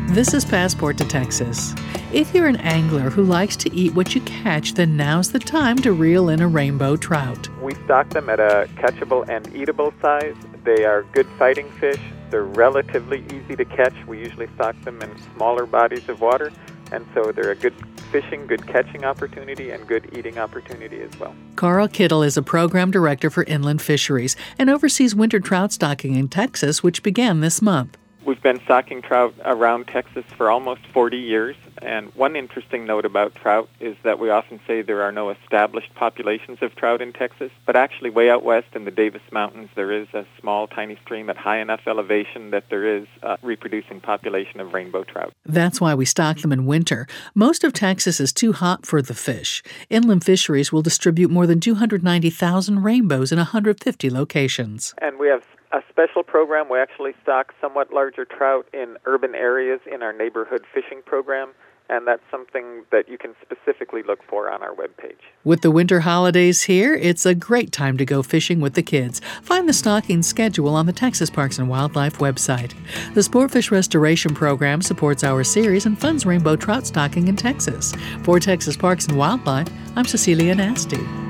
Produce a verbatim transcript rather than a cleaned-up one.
This is Passport to Texas. If you're an angler who likes to eat what you catch, then now's the time to reel in a rainbow trout. We stock them at a catchable and eatable size. They are good fighting fish. They're relatively easy to catch. We usually stock them in smaller bodies of water, and so they're a good fishing, good catching opportunity, and good eating opportunity as well. Carl Kittle is a program director for Inland Fisheries and oversees winter trout stocking in Texas, which began this month. We've been stocking trout around Texas for almost forty years, and one interesting note about trout is that we often say there are no established populations of trout in Texas, but actually way out west in the Davis Mountains there is a small, tiny stream at high enough elevation that there is a reproducing population of rainbow trout. That's why we stock them in winter. Most of Texas is too hot for the fish. Inland Fisheries will distribute more than two hundred ninety thousand rainbows in one hundred fifty locations. And we have a special program. We actually stock somewhat larger trout in urban areas in our neighborhood fishing program, and that's something that you can specifically look for on our webpage. With the winter holidays here, it's a great time to go fishing with the kids. Find the stocking schedule on the Texas Parks and Wildlife website. The Sportfish Restoration Program supports our series and funds rainbow trout stocking in Texas. For Texas Parks and Wildlife, I'm Cecilia Nasty.